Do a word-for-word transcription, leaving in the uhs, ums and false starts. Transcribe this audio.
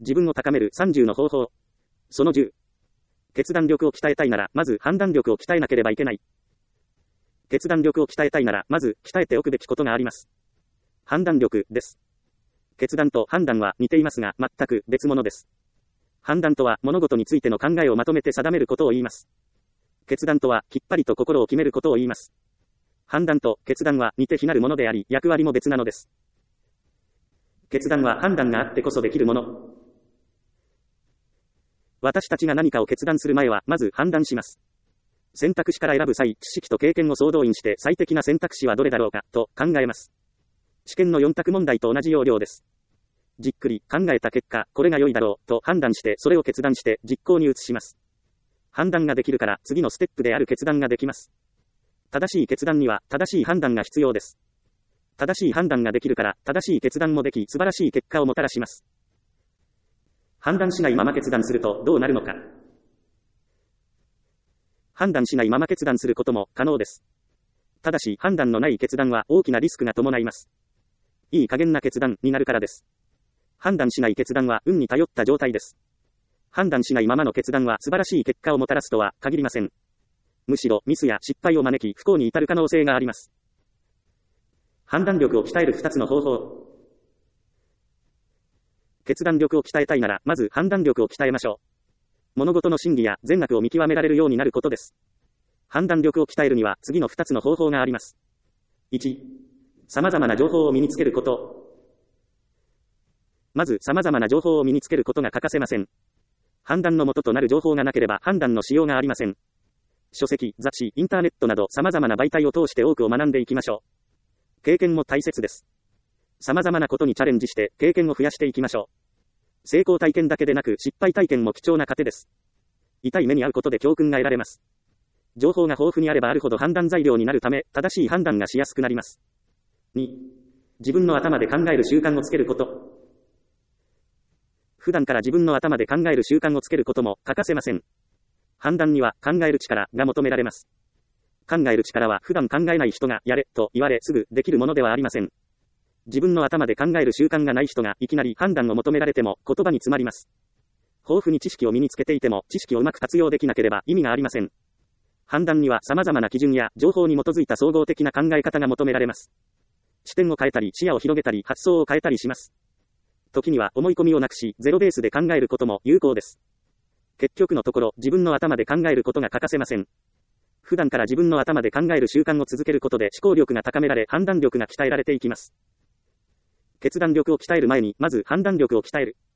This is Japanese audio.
自分を高めるさんじゅうの方法。そのじゅう。決断力を鍛えたいなら、まず判断力を鍛えなければいけない。決断力を鍛えたいなら、まず鍛えておくべきことがあります。判断力です。決断と判断は似ていますが、全く別物です。判断とは物事についての考えをまとめて定めることを言います。決断とはきっぱりと心を決めることを言います。判断と決断は似て非なるものであり、役割も別なのです。決断は判断があってこそできるもの。私たちが何かを決断する前は、まず判断します。選択肢から選ぶ際、知識と経験を総動員して最適な選択肢はどれだろうか、と考えます。試験のよん択問題と同じ要領です。じっくり考えた結果、これが良いだろう、と判断して、それを決断して実行に移します。判断ができるから、次のステップである決断ができます。正しい決断には、正しい判断が必要です。正しい判断ができるから、正しい決断もでき、素晴らしい結果をもたらします。判断しないまま決断するとどうなるのか。判断しないまま決断することも可能です。ただし、判断のない決断は大きなリスクが伴います。いい加減な決断になるからです。判断しない決断は運に頼った状態です。判断しないままの決断は素晴らしい結果をもたらすとは限りません。むしろミスや失敗を招き不幸に至る可能性があります。判断力を鍛えるふたつの方法。決断力を鍛えたいなら、まず判断力を鍛えましょう。物事の真偽や善悪を見極められるようになることです。判断力を鍛えるには次のふたつの方法があります。いち、様々な情報を身につけること。まず様々な情報を身につけることが欠かせません。判断の元となる情報がなければ判断のしようがありません。書籍、雑誌、インターネットなど様々な媒体を通して多くを学んでいきましょう。経験も大切です。様々なことにチャレンジして経験を増やしていきましょう。成功体験だけでなく失敗体験も貴重な糧です。痛い目に遭うことで教訓が得られます。情報が豊富にあればあるほど判断材料になるため、正しい判断がしやすくなります。に、自分の頭で考える習慣をつけること。普段から自分の頭で考える習慣をつけることも欠かせません。判断には考える力が求められます。考える力は普段考えない人がやれと言われすぐできるものではありません。自分の頭で考える習慣がない人がいきなり判断を求められても言葉に詰まります。豊富に知識を身につけていても知識をうまく活用できなければ意味がありません。判断には様々な基準や情報に基づいた総合的な考え方が求められます。視点を変えたり視野を広げたり発想を変えたりします。時には思い込みをなくしゼロベースで考えることも有効です。結局のところ自分の頭で考えることが欠かせません。普段から自分の頭で考える習慣を続けることで思考力が高められ判断力が鍛えられていきます。決断力を鍛える前にまず判断力を鍛える。